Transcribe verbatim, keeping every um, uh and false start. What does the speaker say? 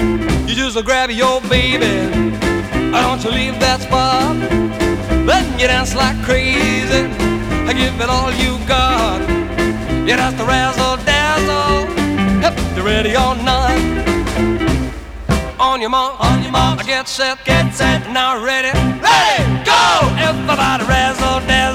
You just grab your baby, don't you leave that spot. Then you dance like crazy, give it all you got. You dance the razzle dazzle, if you're ready or not. On your mark, on your mark, get set, get set, now ready, ready, go! Everybody razzle dazzle.